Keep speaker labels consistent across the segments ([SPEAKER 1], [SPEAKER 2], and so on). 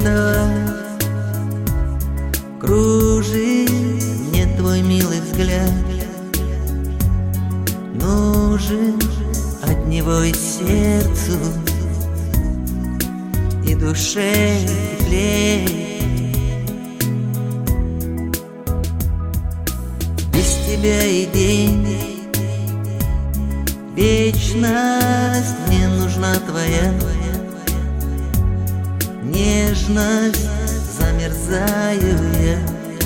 [SPEAKER 1] вставать. Кружит мне твой милый взгляд, нужен от него и сердцу, и душе теплее. Без тебя и день, вечность мне нужна твоя. Нежность замерзаю я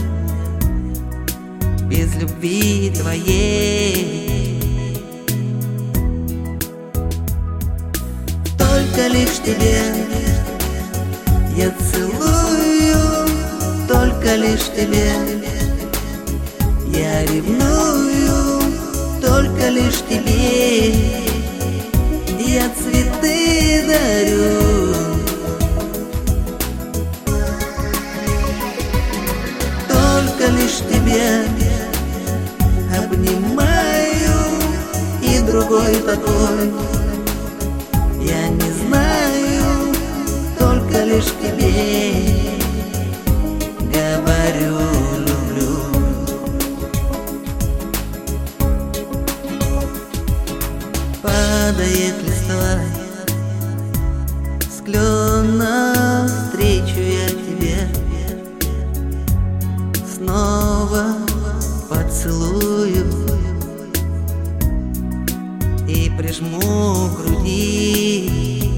[SPEAKER 1] без любви твоей. Только лишь тебе я целую, только лишь тебе я ревную, только лишь тебе я цветы дарю. Только лишь тебя обнимаю, и другой такой я не знаю, только лишь тебе говорю люблю. Падает листва с клена, встречу я тебе, снова поцелую и прижму к груди.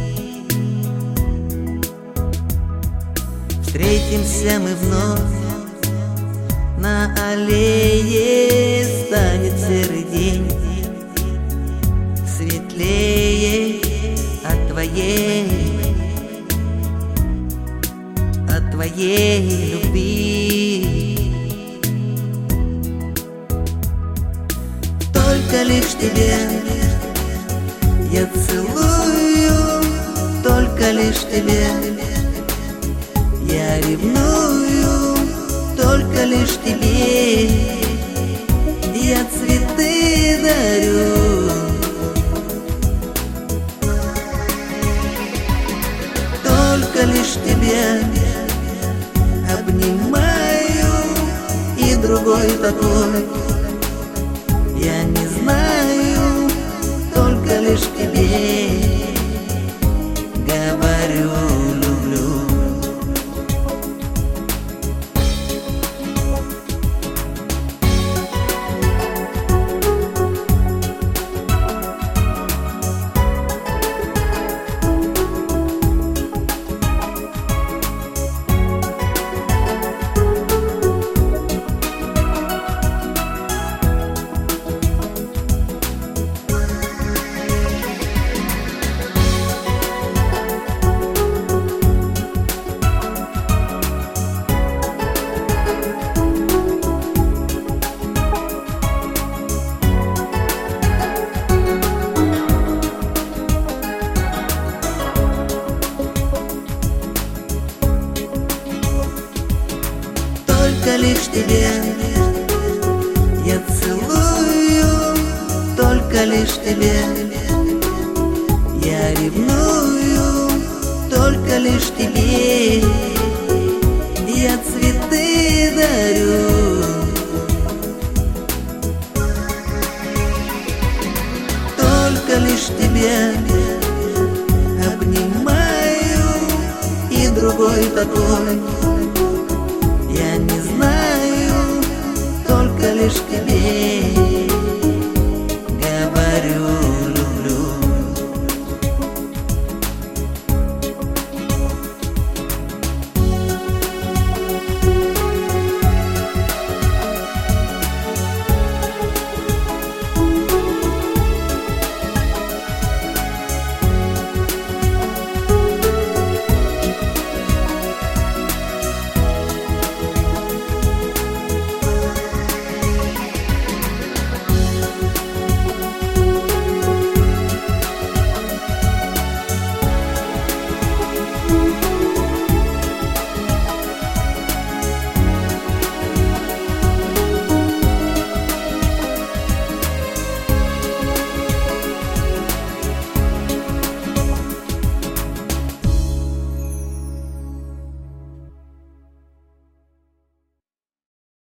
[SPEAKER 1] Встретимся мы вновь на аллее, станет серый день светлее от твоей любви. Только лишь тебе я целую, только лишь тебе я ревную, только лишь тебе я цветы дарю. Только лишь тебя обнимаю, и другой такой я не знаю, только лишь тебе говорю люблю. Только лишь тебе я целую, только лишь тебе я ревную, только лишь тебе я цветы дарю. Только лишь тебя обнимаю, и другой такой я не знаю, только лишь тебе